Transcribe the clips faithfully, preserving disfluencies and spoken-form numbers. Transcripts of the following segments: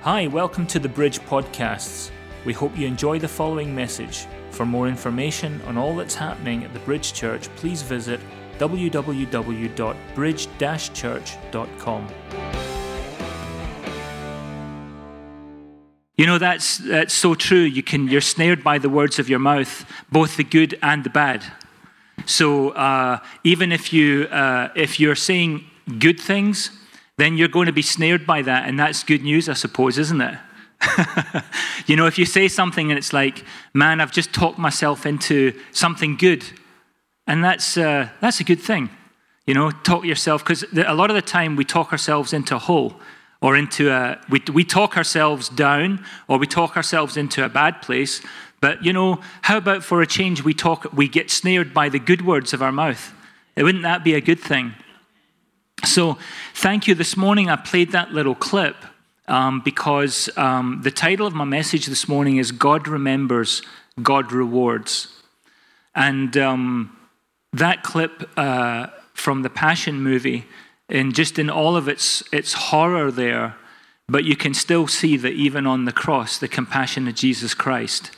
Hi, welcome to the Bridge Podcasts. We hope you enjoy the following message. For more information on all that's happening at the Bridge Church, please visit w w w dot bridge dash church dot com. You know, that's that's so true. You can you're snared by the words of your mouth, both the good and the bad. So uh, even if you uh, if you're saying good things, then you're going to be snared by that, and that's good news, I suppose, isn't it? You know, if you say something and it's like, man, I've just talked myself into something good, and that's uh, that's a good thing. You know, talk yourself, because a lot of the time we talk ourselves into a hole, or into a we we talk ourselves down, or we talk ourselves into a bad place. But you know, how about for a change we talk we get snared by the good words of our mouth? Wouldn't that be a good thing? So, thank you. This morning I played that little clip um, because um, the title of my message this morning is God Remembers, God Rewards. And um, that clip uh, from the Passion movie, and just in all of its its horror there, but you can still see that even on the cross, the compassion of Jesus Christ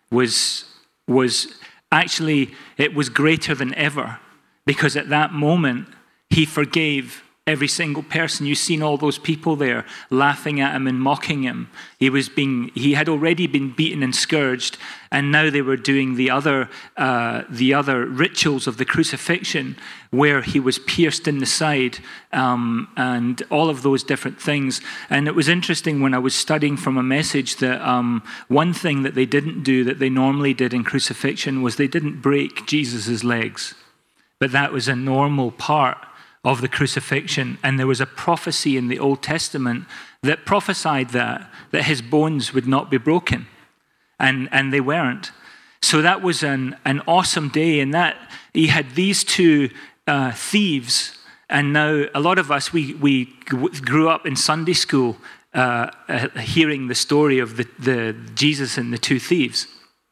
was was actually, it was greater than ever, because at that moment, he forgave every single person. You've seen all those people there laughing at him and mocking him. He was being, he had already been beaten and scourged, and now they were doing the other, uh, the other rituals of the crucifixion, where he was pierced in the side, um, and all of those different things. And it was interesting when I was studying from a message that um, one thing that they didn't do that they normally did in crucifixion was they didn't break Jesus's legs. But that was a normal part of the crucifixion. And there was a prophecy in the Old Testament that prophesied that, that his bones would not be broken. And and they weren't. So that was an, an awesome day. And that he had these two uh, thieves. And now a lot of us, we, we grew up in Sunday school uh, uh, hearing the story of the, the Jesus and the two thieves.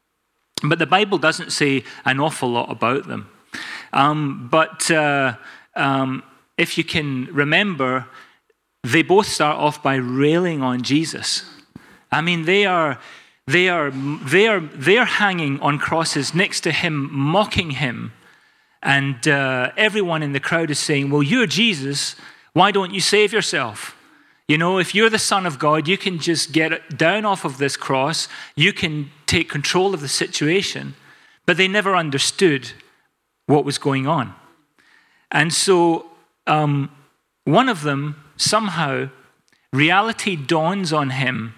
But the Bible doesn't say an awful lot about them. Um, but uh, um, if you can remember, they both start off by railing on Jesus. I mean, they are they are they are they are hanging on crosses next to him, mocking him, and uh, everyone in the crowd is saying, "Well, you're Jesus. Why don't you save yourself? You know, if you're the Son of God, you can just get down off of this cross. You can take control of the situation." But they never understood what was going on. And so um, one of them, somehow, reality dawns on him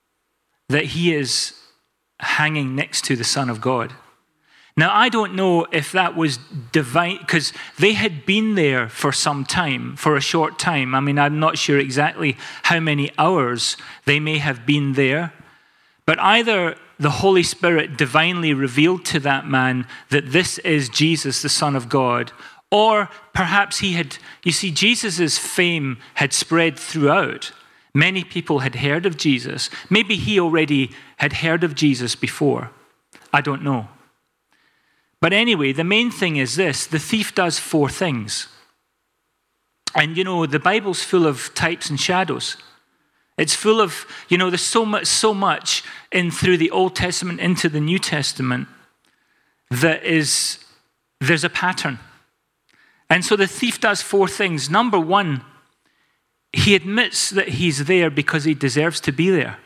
that he is hanging next to the Son of God. Now, I don't know if that was divine, because they had been there for some time, for a short time. I mean, I'm not sure exactly how many hours they may have been there, but either the Holy Spirit divinely revealed to that man that this is Jesus, the Son of God, or perhaps he had, you see, Jesus' fame had spread throughout. Many people had heard of Jesus. Maybe he already had heard of Jesus before. I don't know. But anyway, the main thing is this: the thief does four things. And you know, the Bible's full of types and shadows. It's full of, you know, there's so much, so much in through the Old Testament into the New Testament that is, there's a pattern. And so the thief does four things. Number one, he admits that he's there because he deserves to be there.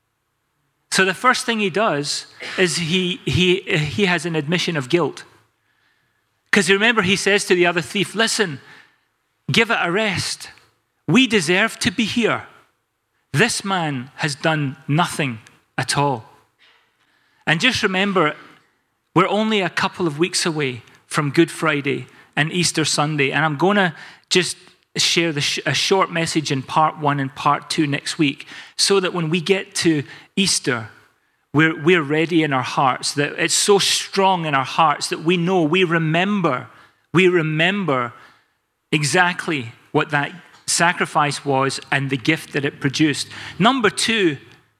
So the first thing he does is he he he has an admission of guilt. Because remember, he says to the other thief, "Listen, give it a rest. We deserve to be here. This man has done nothing at all." And just remember, we're only a couple of weeks away from Good Friday and Easter Sunday. And I'm going to just share the sh- a short message in part one and part two next week, so that when we get to Easter, we're, we're ready in our hearts, that it's so strong in our hearts that we know, we remember, we remember exactly what that sacrifice was and the gift that it produced. Number two,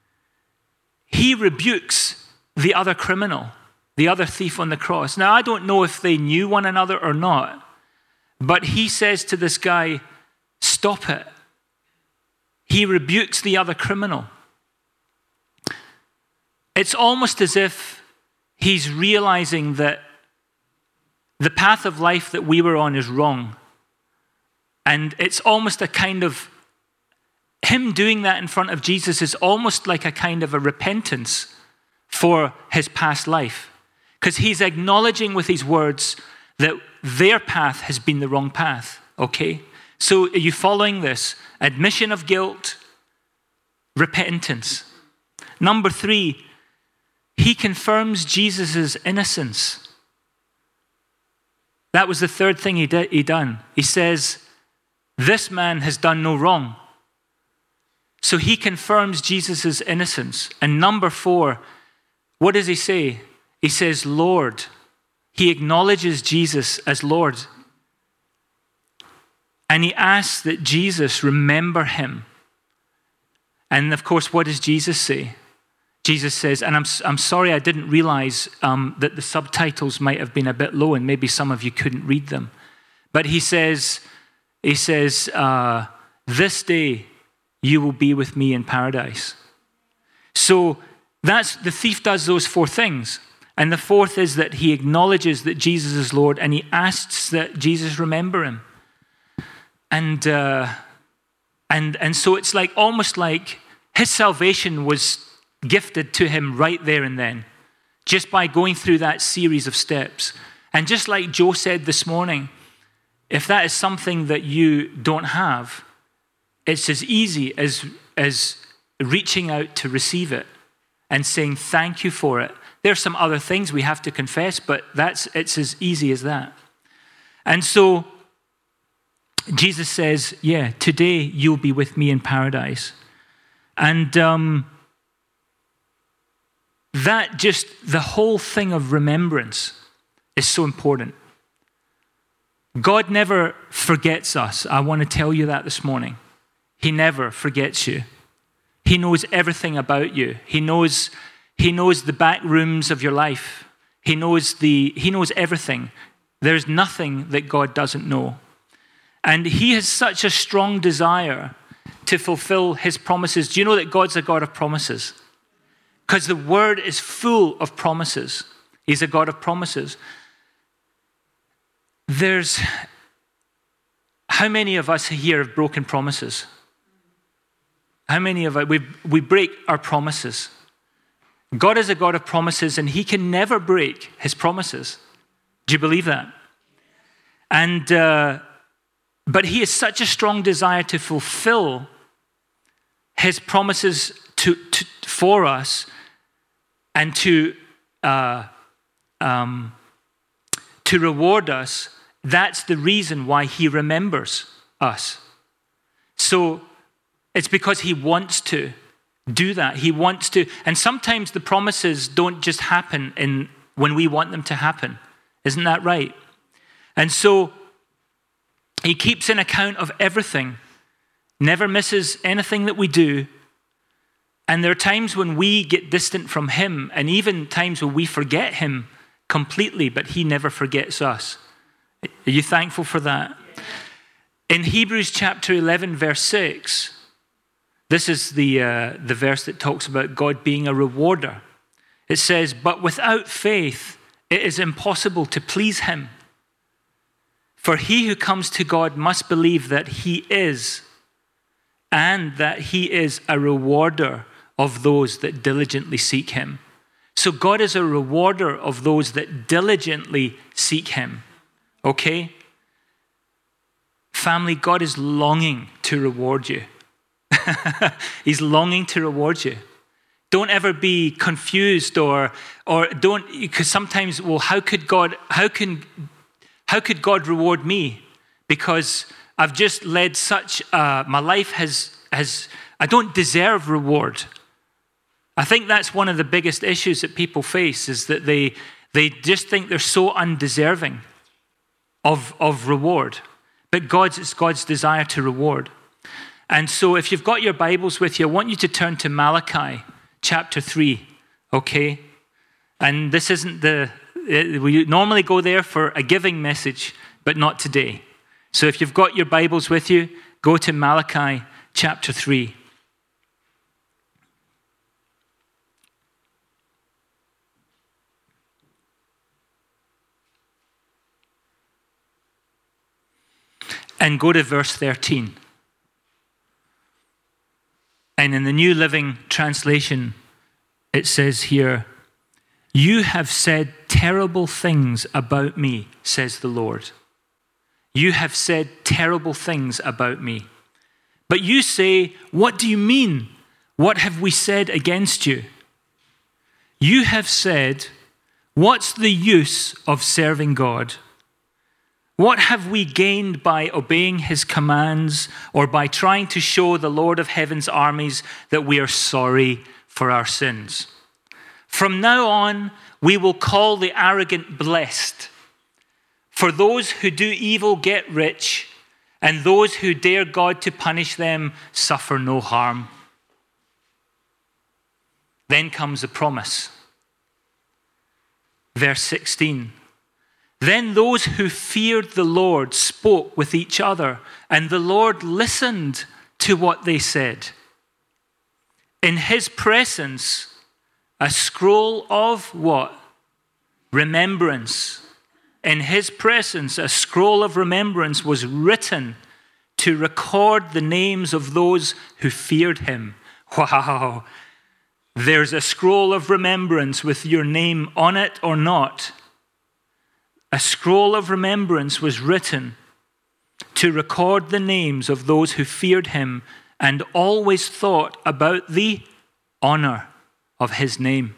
he rebukes the other criminal, the other thief on the cross. Now, I don't know if they knew one another or not, but he says to this guy, "Stop it." He rebukes the other criminal. it's almost as if he's realizing that the path of life that we were on is wrong. And it's almost a kind of, him doing that in front of Jesus is almost like a kind of a repentance for his past life. Because he's acknowledging with his words that their path has been the wrong path, okay? So are you following this? Admission of guilt, repentance. Number three, he confirms Jesus' innocence. That was the third thing he did, he done. He says, this man has done no wrong. So he confirms Jesus' innocence. And number four, what does he say? He says, Lord. He acknowledges Jesus as Lord. And he asks that Jesus remember him. And of course, what does Jesus say? Jesus says, and I'm I'm sorry I didn't realize um, that the subtitles might have been a bit low and maybe some of you couldn't read them. But he says, he says, uh, this day you will be with me in paradise. So that's, the thief does those four things. And the fourth is that he acknowledges that Jesus is Lord and he asks that Jesus remember him. And, uh, and, and so it's like almost like his salvation was gifted to him right there and then, just by going through that series of steps. And just like Joe said this morning, if that is something that you don't have, it's as easy as, as reaching out to receive it and saying thank you for it. There's some other things we have to confess, but that's it's as easy as that. And so Jesus says, yeah, today you'll be with me in paradise. And um, that just, the whole thing of remembrance is so important. God never forgets us. I want to tell you that this morning. He never forgets you. He knows everything about you. He knows, he knows the back rooms of your life. He knows the, he knows everything. There's nothing that God doesn't know. And he has such a strong desire to fulfill his promises. Do you know that God's a God of promises? Because the word is full of promises. He's a God of promises. There's, how many of us here have broken promises? How many of us, we, we break our promises? God is a God of promises and he can never break his promises. Do you believe that? And, uh, but he has such a strong desire to fulfill his promises to, to for us and to, uh, um, to reward us. That's the reason why he remembers us. So it's because he wants to do that. He wants to, and sometimes the promises don't just happen in when we want them to happen. Isn't that right? And so he keeps an account of everything, never misses anything that we do. And there are times when we get distant from him, and even times when we forget him completely, but he never forgets us. Are you thankful for that? In Hebrews chapter eleven, verse six, this is the, uh, the verse that talks about God being a rewarder. It says, but without faith, it is impossible to please him. For he who comes to God must believe that he is, and that he is a rewarder of those that diligently seek him. So God is a rewarder of those that diligently seek him. Okay? Family, God is longing to reward you. He's longing to reward you. Don't ever be confused or or don't, because sometimes, well, how could God, how can, how could God reward me? Because I've just led such, uh, my life has, has, I don't deserve reward. I think that's one of the biggest issues that people face is that they, they just think they're so undeserving of, of reward. But God's, it's God's desire to reward. And so if you've got your Bibles with you, I want you to turn to Malachi chapter three, okay? And this isn't the, we normally go there for a giving message, but not today. So if you've got your Bibles with you, go to Malachi chapter three. And go to verse thirteen. And in the New Living Translation, it says here, "You have said terrible things about me, says the Lord. You have said terrible things about me. But you say, what do you mean? What have we said against you? You have said, what's the use of serving God? What have we gained by obeying his commands or by trying to show the Lord of heaven's armies that we are sorry for our sins? From now on, we will call the arrogant blessed. For those who do evil get rich, and those who dare God to punish them suffer no harm." Then comes the promise. Verse sixteen. "Then those who feared the Lord spoke with each other, and the Lord listened to what they said. In his presence, a scroll of" what? "Remembrance. In his presence, a scroll of remembrance was written to record the names of those who feared him." Wow. There's a scroll of remembrance with your name on it or not. A scroll of remembrance was written to record the names of those who feared him and always thought about the honor of his name.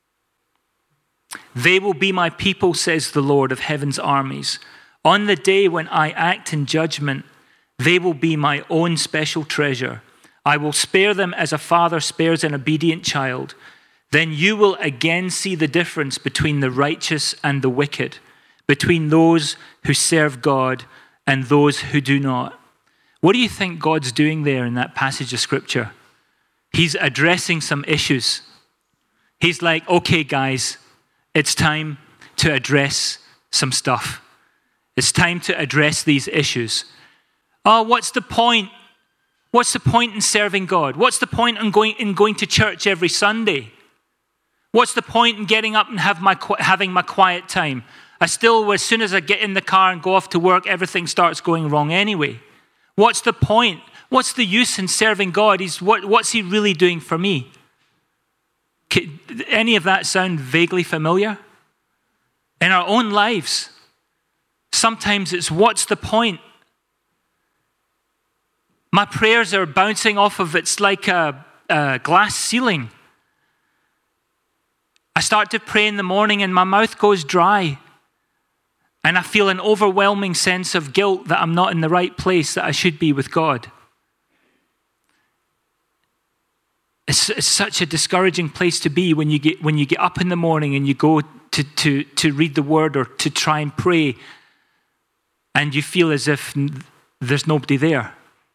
"They will be my people, says the Lord of heaven's armies. On the day when I act in judgment, they will be my own special treasure. I will spare them as a father spares an obedient child. Then you will again see the difference between the righteous and the wicked, between those who serve God and those who do not." What do you think God's doing there in that passage of scripture? He's addressing some issues. He's like, okay, guys, it's time to address some stuff. It's time to address these issues. Oh, what's the point? What's the point in serving God? What's the point in going, in going to church every Sunday? What's the point in getting up and have my, having my quiet time? I still, as soon as I get in the car and go off to work, everything starts going wrong anyway. What's the point? What's the use in serving God? He's, what, what's he really doing for me? Can any of that sound vaguely familiar? In our own lives, sometimes it's what's the point? My prayers are bouncing off of, it's like a, a glass ceiling. I start to pray in the morning and my mouth goes dry. And I feel an overwhelming sense of guilt that I'm not in the right place that I should be with God. It's, it's such a discouraging place to be when you get when you get up in the morning and you go to, to, to read the word or to try and pray, and you feel as if there's nobody there.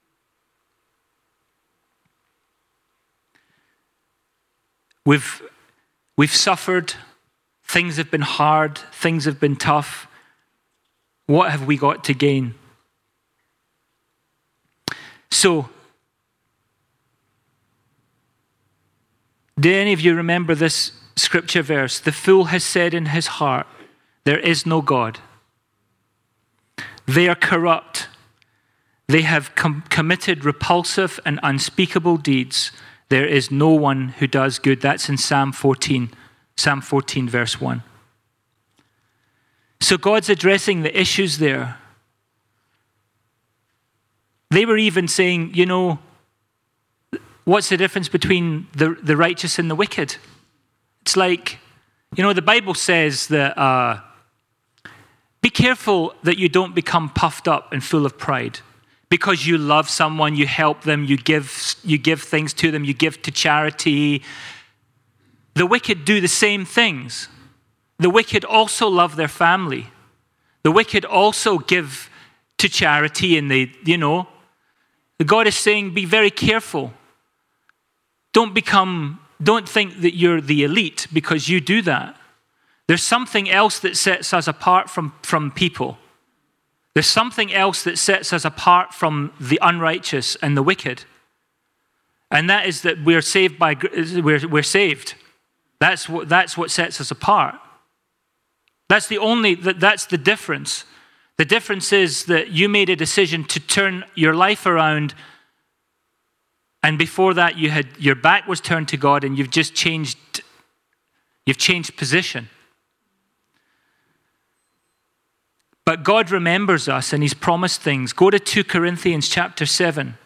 We've we've suffered, things have been hard, things have been tough. What have we got to gain? So, do any of you remember this scripture verse? The fool has said in his heart, there is no God. They are corrupt. They have com- committed repulsive and unspeakable deeds. There is no one who does good. That's in Psalm fourteen, Psalm fourteen, verse one. So God's addressing the issues there. They were even saying, you know, what's the difference between the, the righteous and the wicked? It's like, you know, the Bible says that uh, be careful that you don't become puffed up and full of pride. Because you love someone, you help them, you give, you give things to them, you give to charity. The wicked do the same things. The wicked also love their family. The wicked also give to charity, and they, you know, God is saying, be very careful. Don't become, don't think that you're the elite because you do that. There's something else that sets us apart from, from people. There's something else that sets us apart from the unrighteous and the wicked. And that is that we're saved by, we're, we're saved. That's what, that's what sets us apart. That's the only, that's the difference. The difference is that you made a decision to turn your life around, and before that you had your back was turned to God, and you've just changed you've changed position. But God remembers us and he's promised things. Go to Second Corinthians chapter seven.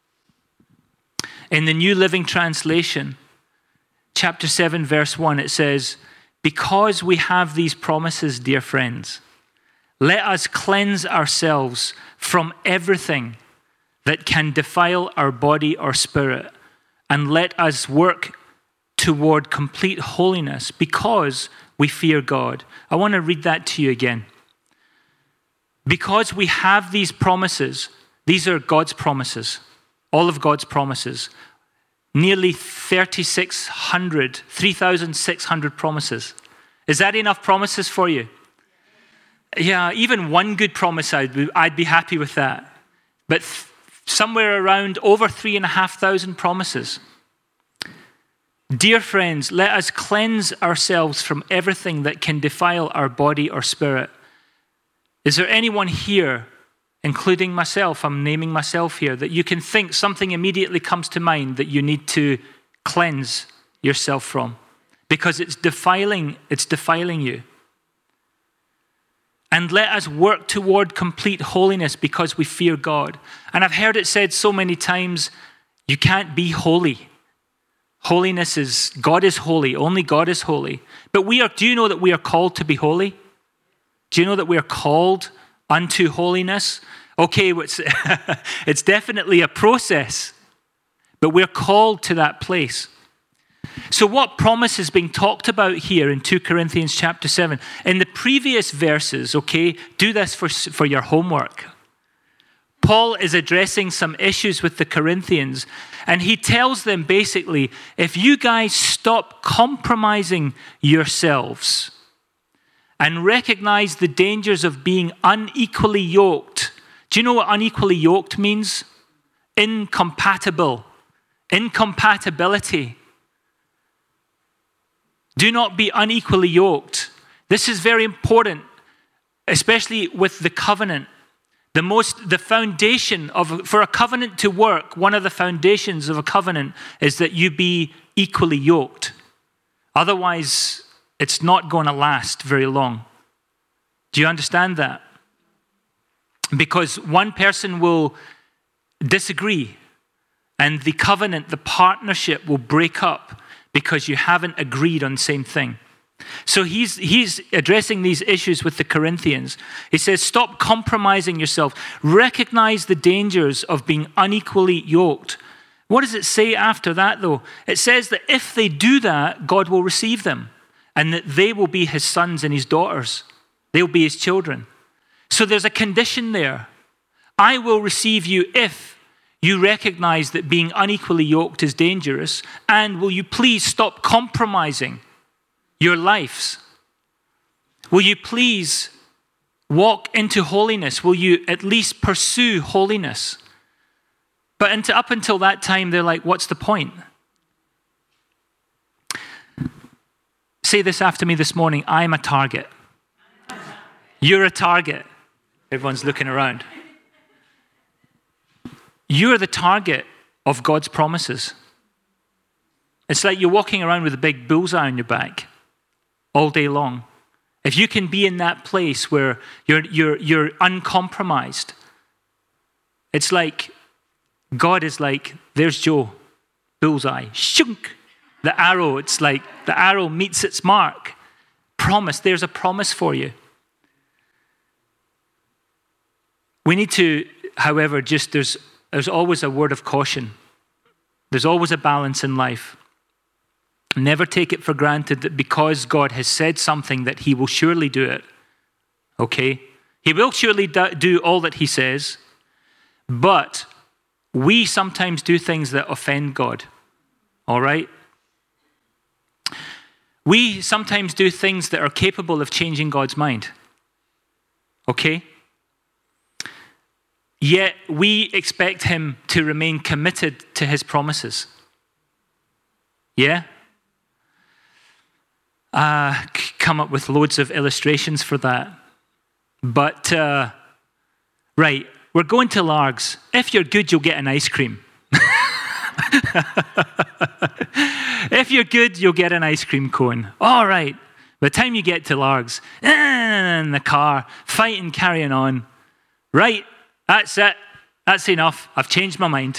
In the New Living Translation, chapter seven, verse one, it says, "Because we have these promises, dear friends, let us cleanse ourselves from everything that can defile our body or spirit, and let us work toward complete holiness because we fear God." I want to read that to you again. Because we have these promises, these are God's promises, all of God's promises, nearly thirty-six hundred, three thousand six hundred promises. Is that enough promises for you? Yeah, even one good promise, I'd be, I'd be happy with that. But th- somewhere around over three and a half thousand promises. Dear friends, let us cleanse ourselves from everything that can defile our body or spirit. Is there anyone here, including myself, I'm naming myself here, that you can think something immediately comes to mind that you need to cleanse yourself from? Because it's defiling, it's defiling you. And let us work toward complete holiness because we fear God. And I've heard it said so many times, you can't be holy. Holiness is, God is holy, only God is holy. But we are, do you know that we are called to be holy? Do you know that we are called unto holiness? Okay, it's, it's definitely a process, but we're called to that place. So what promise is being talked about here in Second Corinthians chapter seven? In the previous verses, okay, do this for, for your homework. Paul is addressing some issues with the Corinthians, and he tells them basically, if you guys stop compromising yourselves and recognize the dangers of being unequally yoked. Do you know what unequally yoked means? Incompatible. Incompatibility. Do not be unequally yoked. This is very important, especially with the covenant. The most, the foundation of, for a covenant to work, one of the foundations of a covenant is that you be equally yoked. Otherwise, it's not going to last very long. Do you understand that? Because one person will disagree, and the covenant, the partnership will break up because you haven't agreed on the same thing. So he's he's addressing these issues with the Corinthians. He says, stop compromising yourself. Recognize the dangers of being unequally yoked. What does it say after that, though? It says that if they do that, God will receive them, and that they will be his sons and his daughters. They'll be his children. So there's a condition there. I will receive you if you recognize that being unequally yoked is dangerous, and will you please stop compromising your lives? Will you please walk into holiness? Will you at least pursue holiness? But into, up until that time, they're like, what's the point? Say this after me this morning. I'm a target. You're a target. Everyone's looking around. You're the target of God's promises. It's like you're walking around with a big bullseye on your back all day long. If you can be in that place where you're you're you're uncompromised, it's like God is like, there's Joe, bullseye, shunk, the arrow. It's like the arrow meets its mark. Promise, there's a promise for you. We need to, however, just there's there's always a word of caution. There's always a balance in life. Never take it for granted that because God has said something that he will surely do it. Okay? He will surely do all that he says, but we sometimes do things that offend God. All right? We sometimes do things that are capable of changing God's mind. Okay? Yet we expect him to remain committed to his promises. Yeah? Uh, come up with loads of illustrations for that. But uh, right, we're going to Largs. If you're good, you'll get an ice cream. If you're good, you'll get an ice cream cone. All right. By the time you get to Largs, in the car, fighting, carrying on. Right, that's it. That's enough. I've changed my mind.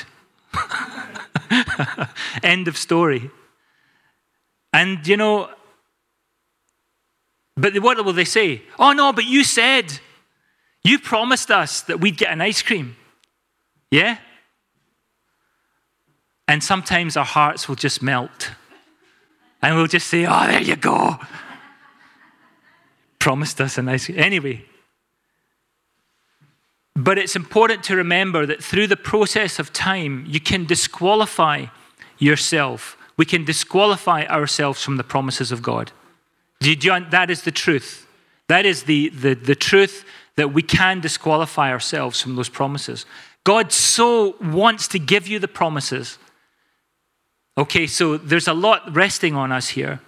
End of story. And, you know, but what will they say? Oh, no, but you said, you promised us that we'd get an ice cream. Yeah? And sometimes our hearts will just melt. And we'll just say, oh, there you go. Promised us an ice cream. Anyway. But it's important to remember that through the process of time, you can disqualify yourself. We can disqualify ourselves from the promises of God. That is the truth. That is the, the, the truth, that we can disqualify ourselves from those promises. God so wants to give you the promises. Okay, so there's a lot resting on us here.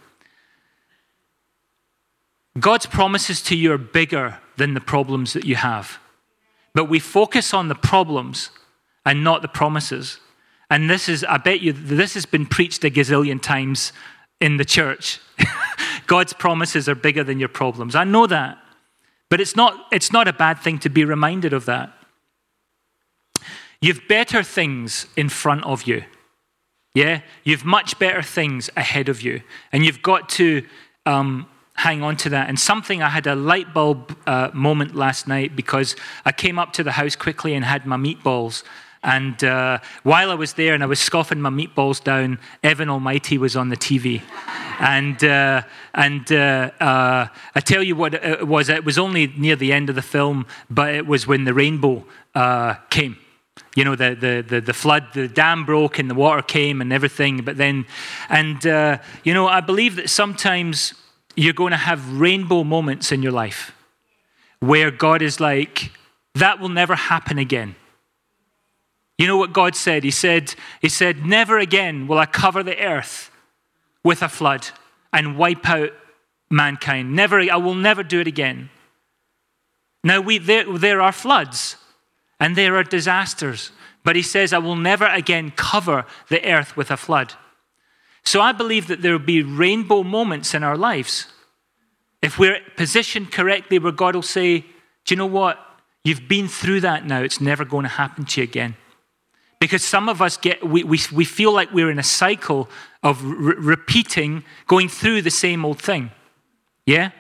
God's promises to you are bigger than the problems that you have. But we focus on the problems and not the promises. And this is, I bet you, this has been preached a gazillion times in the church. God's promises are bigger than your problems. I know that. But it's not, it's not a bad thing to be reminded of that. You've better things in front of you. Yeah? You've much better things ahead of you. And you've got to um, hang on to that. And something, I had a light bulb uh, moment last night because I came up to the house quickly and had my meatballs. And uh, while I was there and I was scoffing my meatballs down, Evan Almighty was on the T V. And uh, and uh, uh, I tell you what it was, it was only near the end of the film, but it was when the rainbow uh, came. You know, the, the, the, the flood, the dam broke and the water came and everything. But then, and uh, you know, I believe that sometimes you're going to have rainbow moments in your life where God is like, that will never happen again. You know what God said? He said, he said, never again will I cover the earth with a flood and wipe out mankind. Never, I will never do it again. Now, we there, there are floods and there are disasters, but he says, I will never again cover the earth with a flood. So I believe that there will be rainbow moments in our lives. If we're positioned correctly, where God will say, do you know what? You've been through that now. It's never going to happen to you again. Because some of us get, we, we, we feel like we're in a cycle of re- repeating, going through the same old thing. Yeah?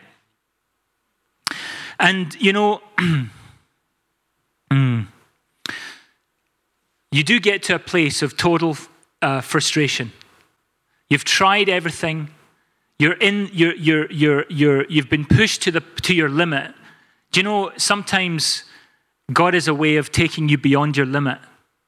And, you know, mm, you do get to a place of total uh, frustration. You've tried everything. You're in, you're, you're, you're, you're, you've been pushed to the to your limit. Do you know, sometimes God is a way of taking you beyond your limit.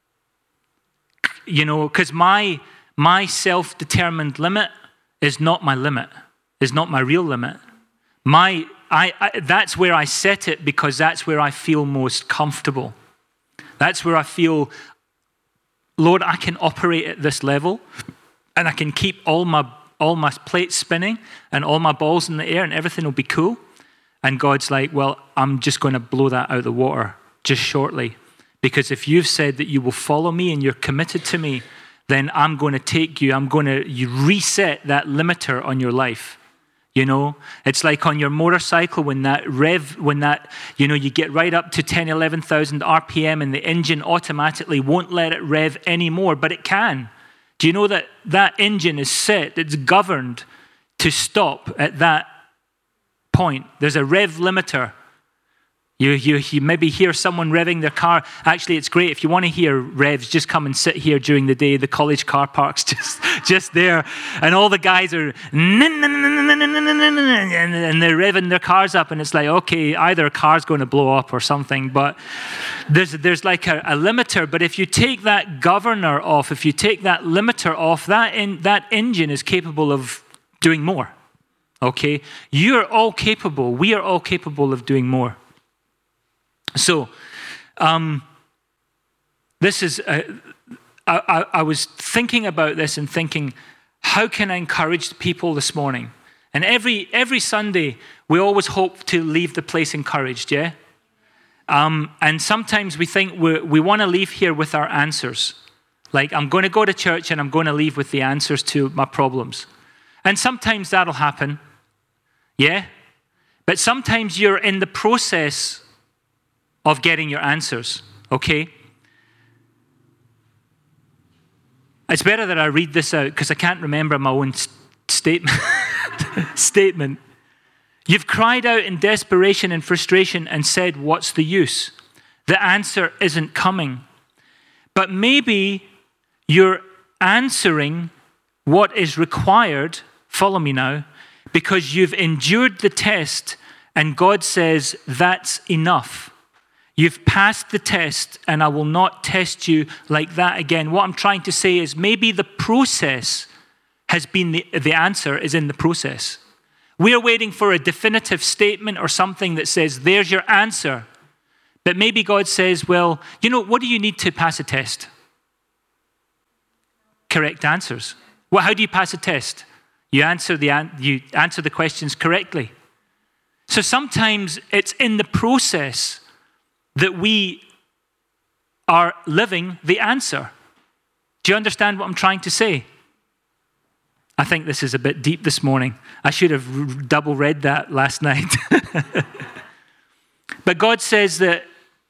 You know, because my my self-determined limit is not my limit, is not my real limit. My I, I that's where I set it because that's where I feel most comfortable. That's where I feel, Lord, I can operate at this level, and I can keep all my all my plates spinning and all my balls in the air, and everything will be cool. And God's like, well, I'm just going to blow that out of the water just shortly. Because if you've said that you will follow me and you're committed to me, then I'm going to take you, I'm going to you reset that limiter on your life. You know, it's like on your motorcycle when that rev, when that, you know, you get right up to ten, eleven thousand R P M and the engine automatically won't let it rev anymore, but it can. Do you know that that engine is set, it's governed to stop at that point? There's a rev limiter. You, you, you maybe hear someone revving their car. Actually, it's great. If you want to hear revs, just come and sit here during the day. The college car park's just, just there. And all the guys are, and they're revving their cars up. And it's like, okay, either a car's going to blow up or something. But there's, there's like a, a limiter. But if you take that governor off, if you take that limiter off, that, in, that engine is capable of doing more. Okay? You're all capable. We are all capable of doing more. So, um, this is, uh, I, I, I was thinking about this and thinking, how can I encourage people this morning? And every every Sunday, we always hope to leave the place encouraged, yeah? Um, and sometimes we think we're, we want to leave here with our answers. Like, I'm going to go to church and I'm going to leave with the answers to my problems. And sometimes that'll happen. Yeah? But sometimes you're in the process of getting your answers. Okay? It's better that I read this out because I can't remember my own st- statement. statement. You've cried out in desperation and frustration and said, what's the use? The answer isn't coming. But maybe you're answering what is required, follow me now, because you've endured the test and God says, that's enough. You've passed the test and I will not test you like that again. What I'm trying to say is maybe the process has been the, the answer is in the process. We're waiting for a definitive statement or something that says, there's your answer. But maybe God says, well, you know, what do you need to pass a test? Correct answers. Well, how do you pass a test? You answer the, you answer the questions correctly. So sometimes it's in the process that we are living the answer. Do you understand what I'm trying to say? I think this is a bit deep this morning. I should have double read that last night. But God says that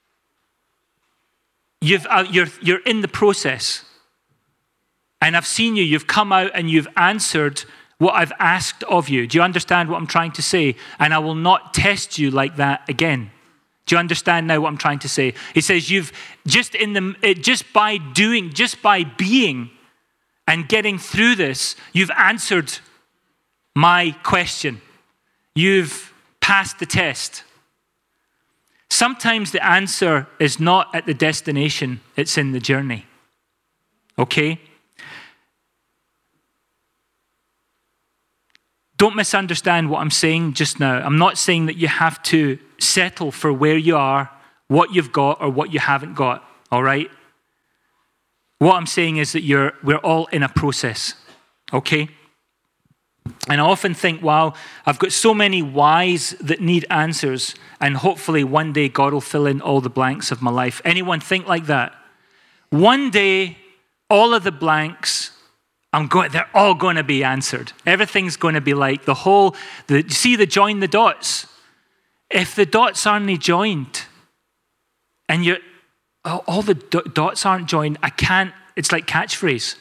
you've, uh, you're, you're in the process. And I've seen you, you've come out and you've answered what I've asked of you. Do you understand what I'm trying to say? And I will not test you like that again. Do you understand now what I'm trying to say? He says you've just in the just by doing, just by being and getting through this, you've answered my question. You've passed the test. Sometimes the answer is not at the destination, it's in the journey. Okay? Don't misunderstand what I'm saying just now. I'm not saying that you have to settle for where you are, what you've got, or what you haven't got, all right? What I'm saying is that you're we're all in a process, okay? And I often think, wow, I've got so many whys that need answers, and hopefully one day God will fill in all the blanks of my life. Anyone think like that? One day, all of the blanks, I'm going, they're all going to be answered. Everything's going to be like the whole, the, you see the join the dots. If the dots aren't joined, and you're, all the dots aren't joined, I can't, it's like catchphrase.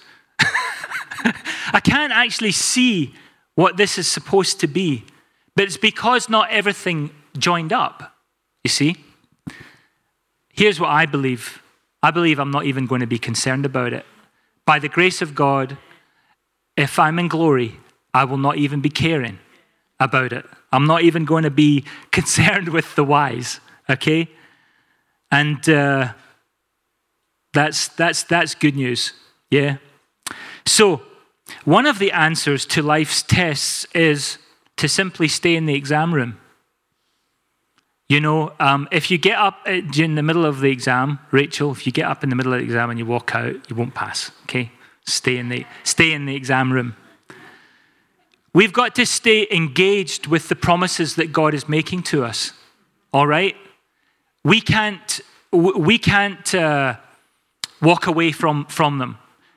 I can't actually see what this is supposed to be. But it's because not everything joined up, you see. Here's what I believe. I believe I'm not even going to be concerned about it. By the grace of God, if I'm in glory, I will not even be caring about it. I'm not even going to be concerned with the whys, okay? And uh, that's that's that's good news, yeah? So, one of the answers to life's tests is to simply stay in the exam room. You know, um, if you get up in the middle of the exam, Rachel, if you get up in the middle of the exam and you walk out, you won't pass, okay? Stay in the stay in the exam room. We've got to stay engaged with the promises that God is making to us. All right? We can't we can't uh, walk away from, from them.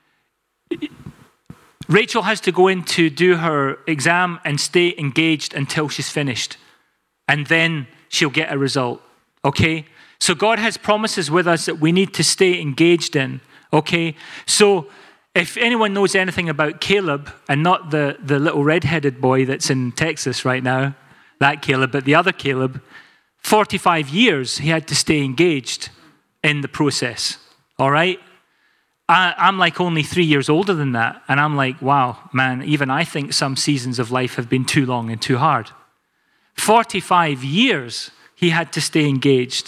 Rachel has to go in to do her exam and stay engaged until she's finished. And then she'll get a result. Okay? So God has promises with us that we need to stay engaged in. Okay? So if anyone knows anything about Caleb, and not the, the little red-headed boy that's in Texas right now, that Caleb, but the other Caleb, forty-five years he had to stay engaged in the process, all right? I, I'm like only three years older than that, and I'm like, wow, man, even I think some seasons of life have been too long and too hard. forty-five years he had to stay engaged.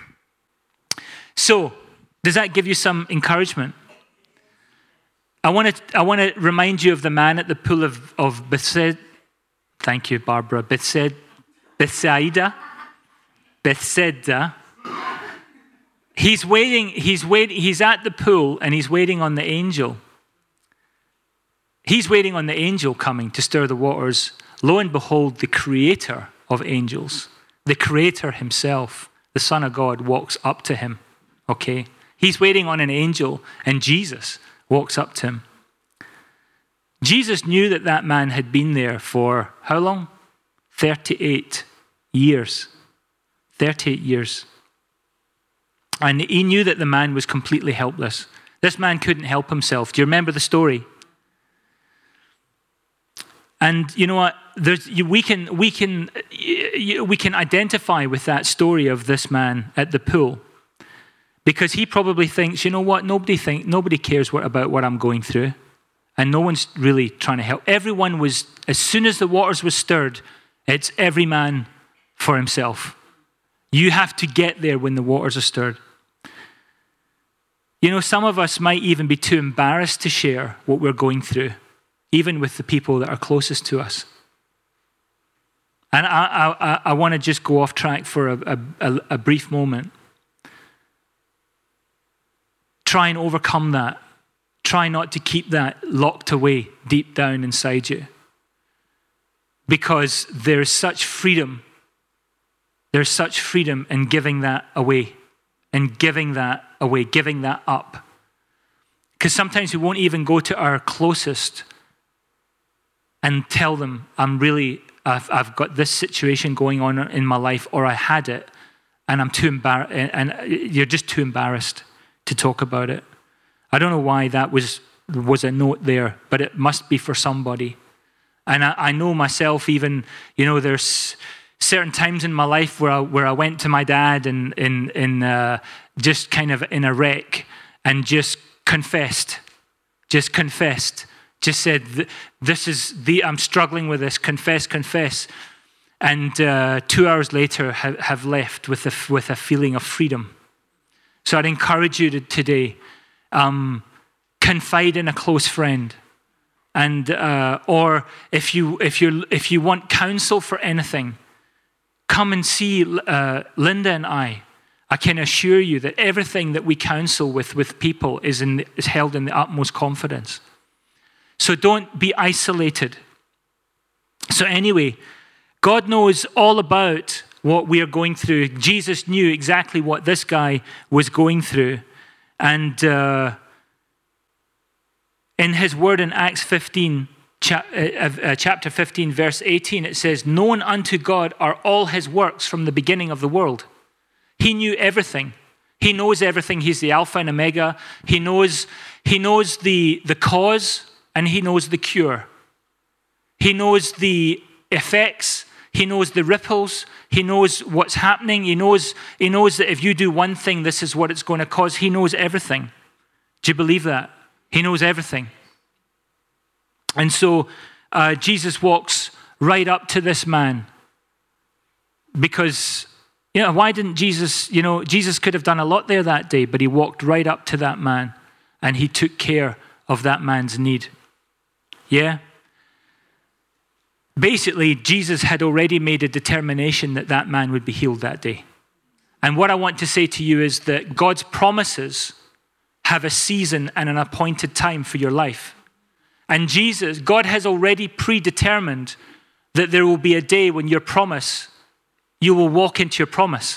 So, does that give you some encouragement? I want to I want to remind you of the man at the pool of, of Bethesda. Thank you, Barbara. Bethesda. Bethsaida. Bethesda. He's waiting, he's waiting, he's at the pool and he's waiting on the angel. He's waiting on the angel coming to stir the waters. Lo and behold, the creator of angels, the creator himself, the Son of God, walks up to him, okay? He's waiting on an angel, and Jesus walks up to him. Jesus knew that that man had been there for how long? thirty-eight years. thirty-eight years. And he knew that the man was completely helpless. This man couldn't help himself. Do you remember the story? And you know what? There's, we can we can we can identify with that story of this man at the pool, because he probably thinks, you know what? Nobody think nobody cares what, about what I'm going through, and no one's really trying to help. Everyone was, as soon as the waters were stirred, it's every man for himself. You have to get there when the waters are stirred. You know, some of us might even be too embarrassed to share what we're going through, even with the people that are closest to us. And I, I, I want to just go off track for a, a, a brief moment. Try and overcome that. Try not to keep that locked away deep down inside you. Because there's such freedom. There's such freedom in giving that away. And giving that away, giving that up. Because sometimes we won't even go to our closest and tell them, I'm really, I've, I've got this situation going on in my life, or I had it, and I'm too embarrassed, and you're just too embarrassed to talk about it. I don't know why that was was a note there, but it must be for somebody. And I, I know myself even, you know, there's certain times in my life where I, where I went to my dad and in in uh, just kind of in a wreck and just confessed, just confessed. Just said, this is the, I'm struggling with this, confess, confess. And uh, two hours later have, have left with a, with a feeling of freedom. So I'd encourage you to, today, um, confide in a close friend. And, uh, or if you, if you if you want counsel for anything, come and see uh, Linda and I. I can assure you that everything that we counsel with, with people is, in, is held in the utmost confidence. So don't be isolated. So anyway, God knows all about what we are going through. Jesus knew exactly what this guy was going through. And uh, in his word in Acts fifteen, cha- uh, uh, chapter fifteen, verse eighteen, it says, known unto God are all his works from the beginning of the world. He knew everything. He knows everything. He's the Alpha and Omega. He knows, he knows the, the cause, and he knows the cure. He knows the effects. He knows the ripples. He knows what's happening. He knows, he knows that if you do one thing, this is what it's going to cause. He knows everything. Do you believe that? He knows everything. And so uh, Jesus walks right up to this man. Because, you know, why didn't Jesus, you know, Jesus could have done a lot there that day, but he walked right up to that man and he took care of that man's need. Yeah? Basically, Jesus had already made a determination that that man would be healed that day. And what I want to say to you is that God's promises have a season and an appointed time for your life. And Jesus, God has already predetermined that there will be a day when your promise, you will walk into your promise.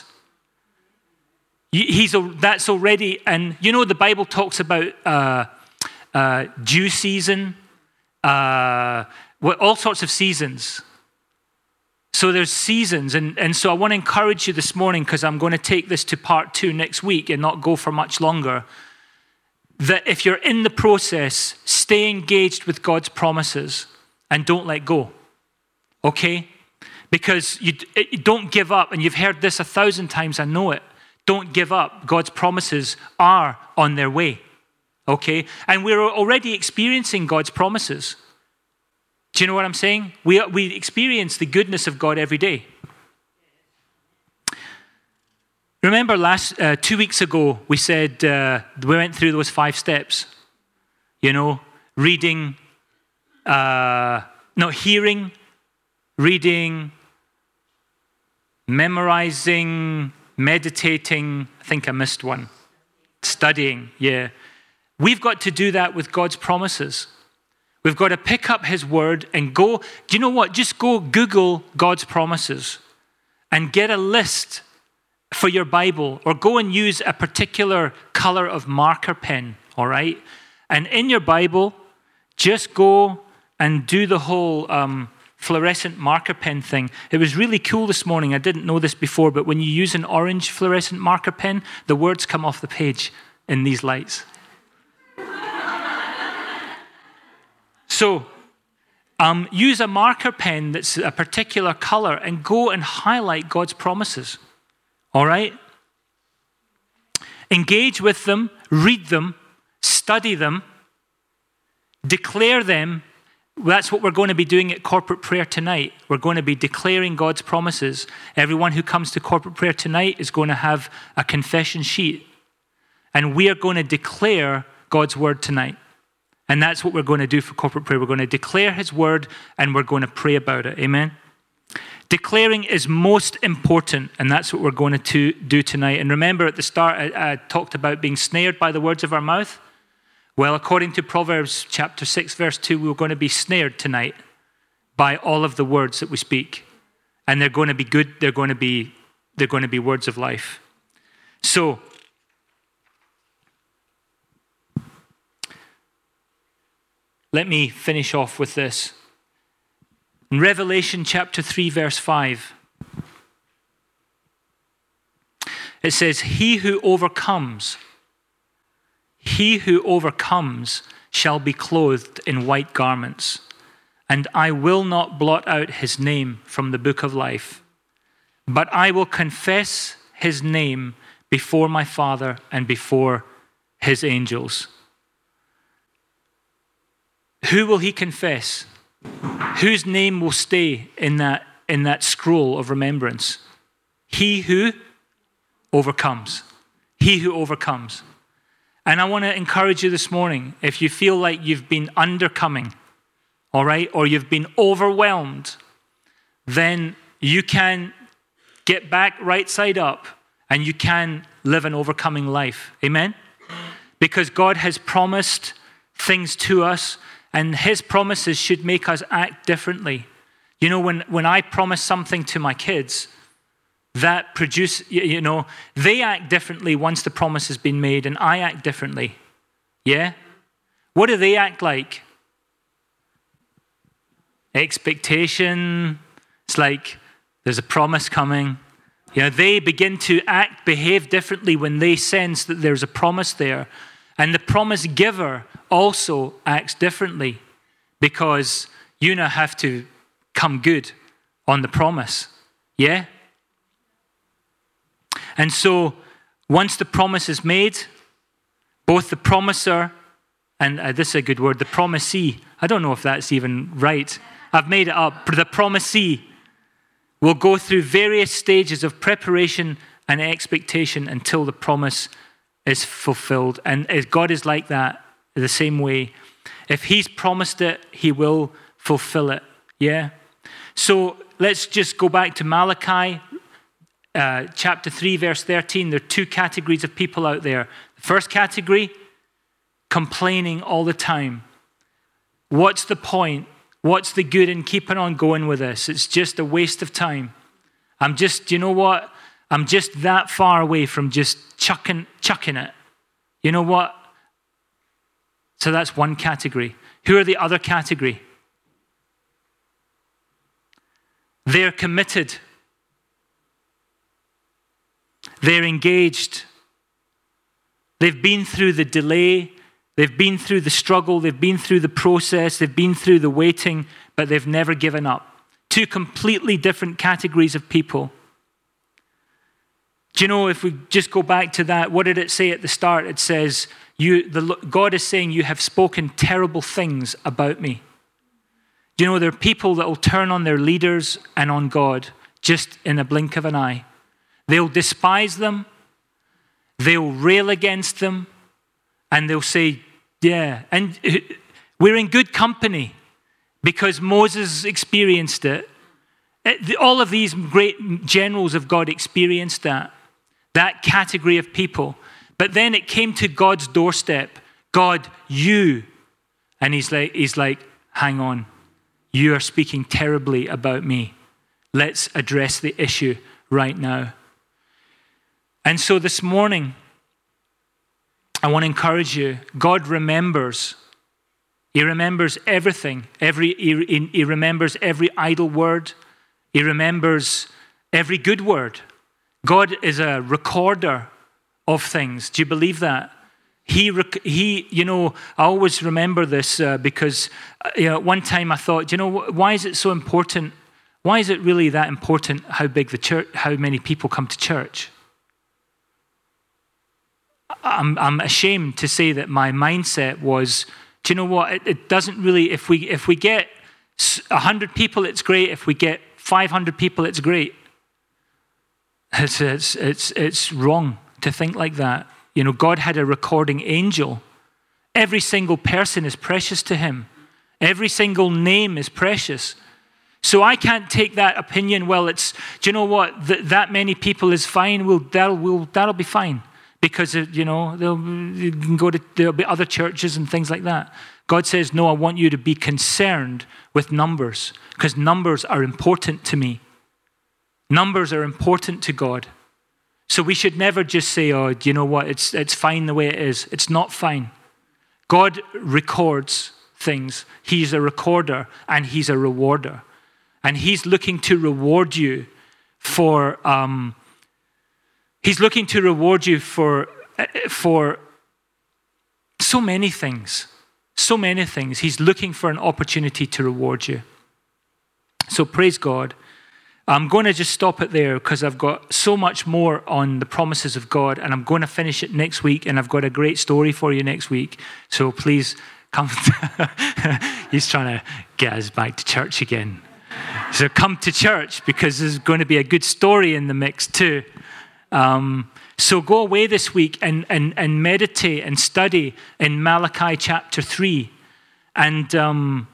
He's, that's already, and you know the Bible talks about uh, uh, due season, Uh, well, all sorts of seasons. So there's seasons. And, and so I want to encourage you this morning, because I'm going to take this to part two next week and not go for much longer, that if you're in the process, stay engaged with God's promises and don't let go. Okay? Because you, you don't give up. And you've heard this a thousand times, I know it. Don't give up. God's promises are on their way. Okay? And we're already experiencing God's promises. Do you know what I'm saying? We, we experience the goodness of God every day. Remember last, uh, two weeks ago, we said, uh, we went through those five steps. You know, reading, uh, no, hearing, reading, memorizing, meditating. I think I missed one. Studying, yeah. We've got to do that with God's promises. We've got to pick up his word and go, do you know what? Just go Google God's promises and get a list for your Bible, or go and use a particular color of marker pen, all right? And in your Bible, just go and do the whole um, fluorescent marker pen thing. It was really cool this morning. I didn't know this before, but when you use an orange fluorescent marker pen, the words come off the page in these lights. So um, use a marker pen that's a particular color and go and highlight God's promises. All right? Engage with them, read them, study them, declare them. That's what we're going to be doing at corporate prayer tonight. We're going to be declaring God's promises. Everyone who comes to corporate prayer tonight is going to have a confession sheet. And we are going to declare God's word tonight. And that's what we're going to do for corporate prayer. We're going to declare his word and we're going to pray about it. Amen? Declaring is most important, and that's what we're going to do tonight. And remember at the start, I, I talked about being snared by the words of our mouth. Well, according to Proverbs chapter six, verse two, we're going to be snared tonight by all of the words that we speak. And they're going to be good. They're going to be, they're going to be words of life. So, let me finish off with this. In Revelation chapter three, verse five, it says, he who overcomes, he who overcomes shall be clothed in white garments, and I will not blot out his name from the book of life, but I will confess his name before my Father and before his angels. Who will he confess? Whose name will stay in that, in that scroll of remembrance? He who overcomes. He who overcomes. And I want to encourage you this morning, if you feel like you've been undercoming, all right, or you've been overwhelmed, then you can get back right side up and you can live an overcoming life. Amen? Because God has promised things to us, and his promises should make us act differently. You know, when, when I promise something to my kids, that produce, you know, they act differently once the promise has been made, and I act differently. Yeah? What do they act like? Expectation. It's like there's a promise coming. You know, they begin to act, behave differently when they sense that there's a promise there. And the promise giver also acts differently because you now have to come good on the promise. Yeah? And so once the promise is made, both the promiser and uh, this is a good word, the promisee. I don't know if that's even right. I've made it up. But the promisee will go through various stages of preparation and expectation until the promise is fulfilled. And God is like that, the same way. If he's promised it, he will fulfill it. Yeah? So let's just go back to Malachi uh, chapter three, verse thirteen. There are two categories of people out there. The first category, complaining all the time. What's the point? What's the good in keeping on going with this? It's just a waste of time. I'm just, you know what? I'm just that far away from just chucking, chucking it. You know what? So that's one category. Who are the other category? They're committed. They're engaged. They've been through the delay. They've been through the struggle. They've been through the process. They've been through the waiting, but they've never given up. Two completely different categories of people. Do you know, if we just go back to that, what did it say at the start? It says, "You, the, God is saying, you have spoken terrible things about me." Do you know, there are people that will turn on their leaders and on God just in a blink of an eye. They'll despise them. They'll rail against them. And they'll say, yeah. And we're in good company because Moses experienced it. All of these great generals of God experienced that. That category of people. But then it came to God's doorstep. God, you. And he's like, he's like, hang on. You are speaking terribly about me. Let's address the issue right now. And so this morning, I want to encourage you. God remembers. He remembers everything. Every, he, he remembers every idle word. He remembers every good word. God is a recorder of things. Do you believe that? He, he, you know, I always remember this uh, because uh, you know, one time I thought, you know, why is it so important? Why is it really that important how big the church, how many people come to church? I'm, I'm ashamed to say that my mindset was, do you know what? It, it doesn't really, if we, if we get one hundred people, it's great. If we get five hundred people, it's great. It's, it's, it's, it's wrong to think like that. You know, God had a recording angel. Every single person is precious to him. Every single name is precious. So I can't take that opinion, well, it's, do you know what, Th- that many people is fine, we'll, that'll, we'll, that'll be fine. Because, you know, they'll, you can go to, there'll be other churches and things like that. God says, no, I want you to be concerned with numbers, because numbers are important to me. Numbers are important to God. So we should never just say, oh, you know what, it's it's fine the way it is. It's not fine. God records things. He's a recorder and he's a rewarder. And he's looking to reward you for, um, he's looking to reward you for, for so many things. So many things. He's looking for an opportunity to reward you. So praise God. I'm going to just stop it there because I've got so much more on the promises of God, and I'm going to finish it next week, and I've got a great story for you next week. So please come. He's trying to get us back to church again. So come to church because there's going to be a good story in the mix too. Um, so go away this week and, and, and meditate and study in Malachi chapter three and um,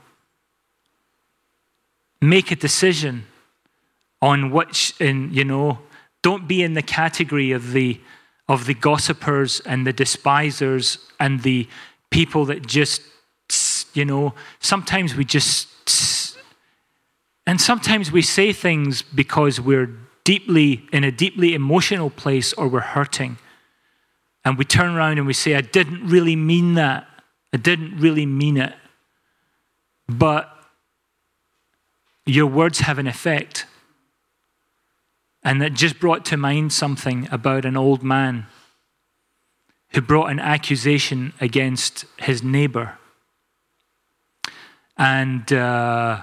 make a decision on which, in, you know, don't be in the category of the of the gossipers and the despisers and the people that just, you know, sometimes we just, and sometimes we say things because we're deeply, in a deeply emotional place or we're hurting. And we turn around and we say, I didn't really mean that. I didn't really mean it. But your words have an effect. And that just brought to mind something about an old man who brought an accusation against his neighbor. And uh,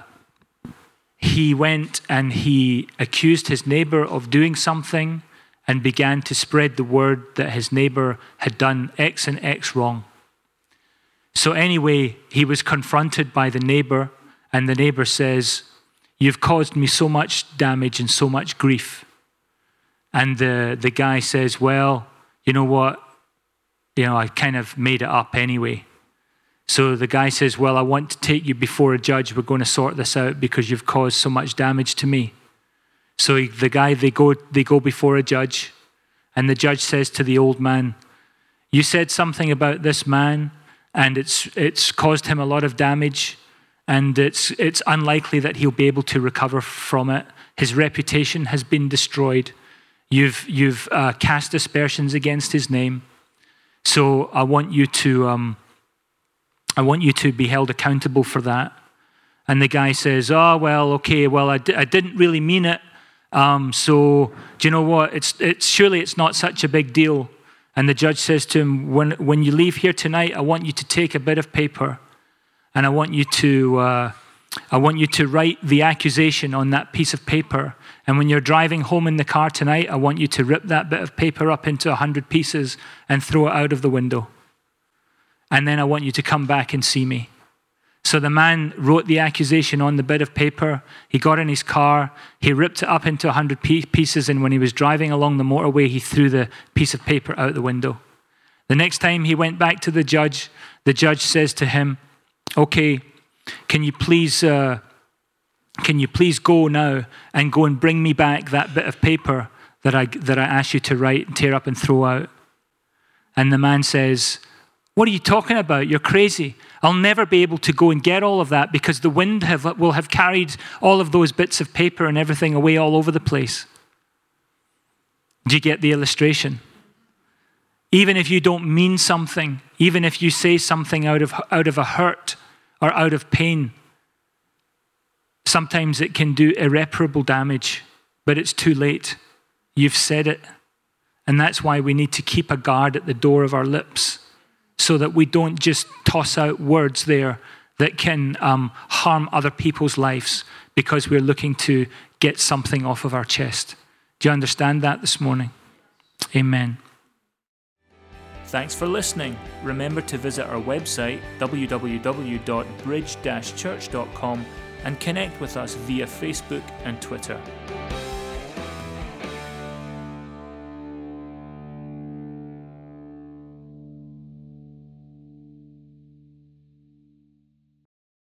he went and he accused his neighbor of doing something and began to spread the word that his neighbor had done X and X wrong. So anyway, he was confronted by the neighbor, and the neighbor says, "You've caused me so much damage and so much grief." And the, the guy says, well, you know what? You know, I kind of made it up anyway. So the guy says, well, I want to take you before a judge. We're going to sort this out because you've caused so much damage to me. So he, the guy, they go, they go before a judge, and the judge says to the old man, you said something about this man, and it's it's caused him a lot of damage, and it's it's unlikely that he'll be able to recover from it. His reputation has been destroyed. You've you've uh, cast aspersions against his name, so I want you to um, I want you to be held accountable for that. And the guy says, "Oh well, okay, well I, d- I didn't really mean it. Um, so do you know what? It's it's surely it's not such a big deal." And the judge says to him, "When when you leave here tonight, I want you to take a bit of paper, and I want you to uh, I want you to write the accusation on that piece of paper." And when you're driving home in the car tonight, I want you to rip that bit of paper up into a hundred pieces and throw it out of the window. And then I want you to come back and see me. So the man wrote the accusation on the bit of paper. He got in his car. He ripped it up into a hundred pieces. And when he was driving along the motorway, he threw the piece of paper out the window. The next time he went back to the judge, the judge says to him, okay, can you please... Uh, Can you please go now and go and bring me back that bit of paper that I that I asked you to write and tear up and throw out? And the man says, what are you talking about? You're crazy. I'll never be able to go and get all of that because the wind have, will have carried all of those bits of paper and everything away all over the place. Do you get the illustration? Even if you don't mean something, even if you say something out of, out of a hurt or out of pain, sometimes it can do irreparable damage, but it's too late. You've said it. And that's why we need to keep a guard at the door of our lips so that we don't just toss out words there that can um, harm other people's lives because we're looking to get something off of our chest. Do you understand that this morning? Amen. Thanks for listening. Remember to visit our website, w w w dot bridge dash church dot com, and connect with us via Facebook and Twitter.